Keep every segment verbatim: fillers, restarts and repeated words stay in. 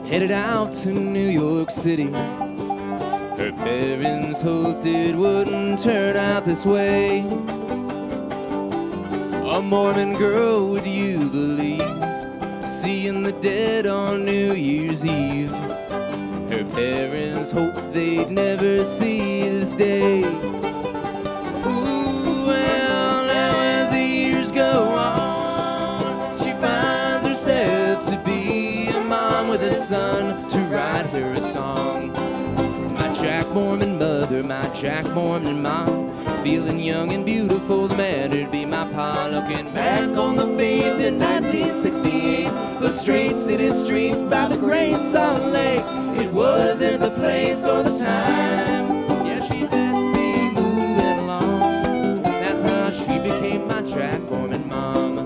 headed out to New York City. Her parents hoped it wouldn't turn out this way. A Mormon girl, would you believe, seeing the dead on New Year's Eve? Her parents hoped they'd never see this day. Ooh, well, now as the years go on, she finds herself to be a mom with a son to write her a song. My Jack Mormon mother, my Jack Mormon mom, feeling young and beautiful, the man who'd be my pa. Looking back on the faith in nineteen sixty-eight, the straight city streets by the Great Salt Lake. It wasn't the place or the time. Yeah, she best be moving along. That's how she became my Jack Mormon mom.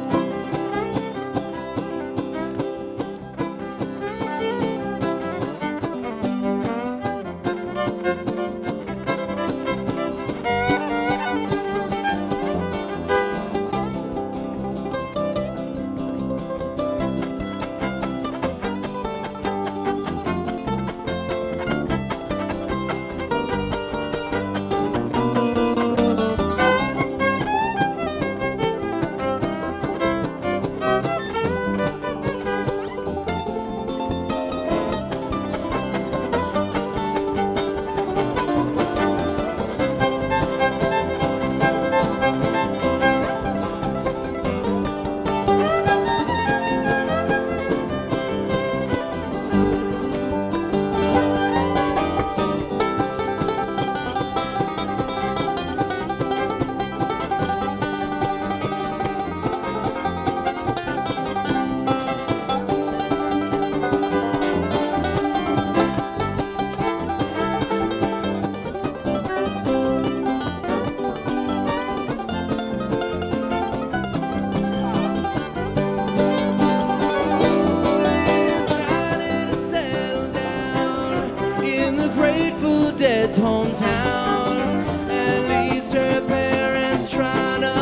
Dead's hometown. At least her parents trying to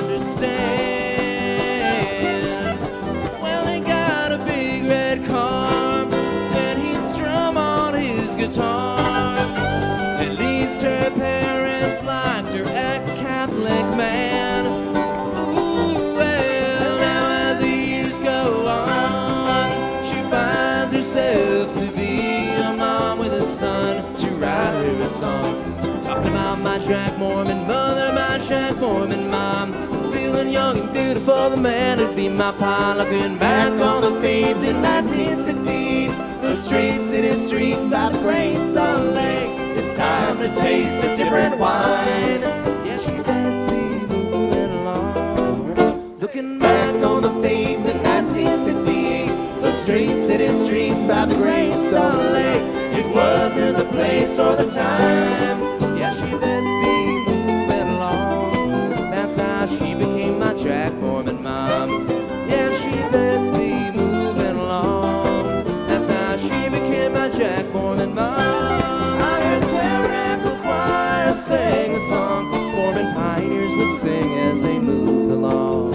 understand. Well, they got a big red car and he'd strum on his guitar. At least her parents liked her ex-Catholic man. Ooh, well, now as the years go on, she finds herself to be a mom with a son to write her a song. Talking about my Jack Mormon mother, my Jack Mormon mom, feeling young and beautiful, the man who'd be my pa. Looking back on the faith in nineteen sixty, the straight city streets by the Great Salt Lake. It's time to taste a different wine. Yeah, she best be moving along. Looking back on the faith in nineteen sixty-eight, the straight city streets by the Great Salt Lake. It wasn't the place or the time. Yeah, she best be moving along. That's how she became my Jack Mormon mom. Yeah, she best be moving along. That's how she became my Jack Mormon mom. I heard the Tabernacle Choir sing a song Mormon pioneers would sing as they moved along.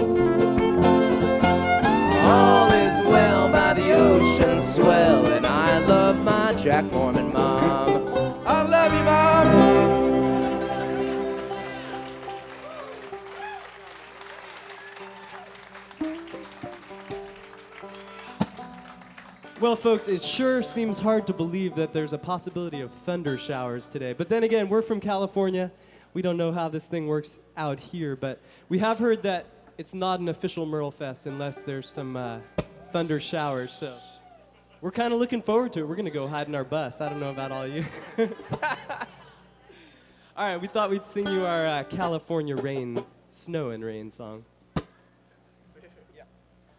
All is well by the ocean swell, and I love my Jack Mormon mom. I love you, Mom. Well, folks, it sure seems hard to believe that there's a possibility of thunder showers today. But then again, we're from California. We don't know how this thing works out here, but we have heard that it's not an official Merle Fest unless there's some uh, thunder showers, so we're kind of looking forward to it. We're going to go hide in our bus. I don't know about all of you. All right, we thought we'd sing you our uh, California Rain, Snow and Rain song.